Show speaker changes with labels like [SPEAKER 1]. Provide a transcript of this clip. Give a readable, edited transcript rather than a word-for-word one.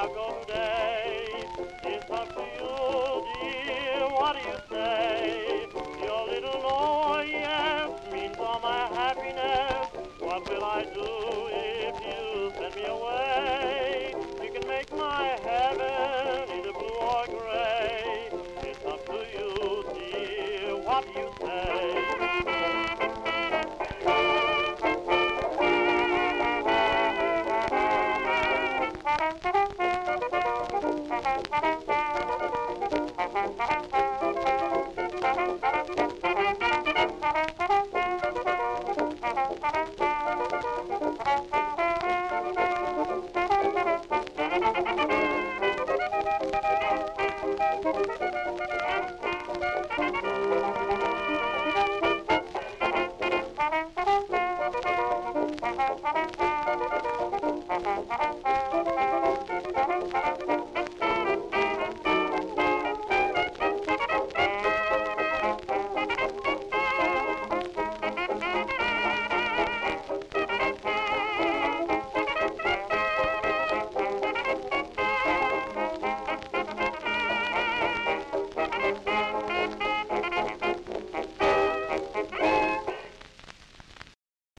[SPEAKER 1] I'll go today. It's up to you, dear, what do you say? Your little oh yes means all my happiness. What will I do if you send me away? You can make my heaven either blue or gray. It's up to you, dear, what do you say?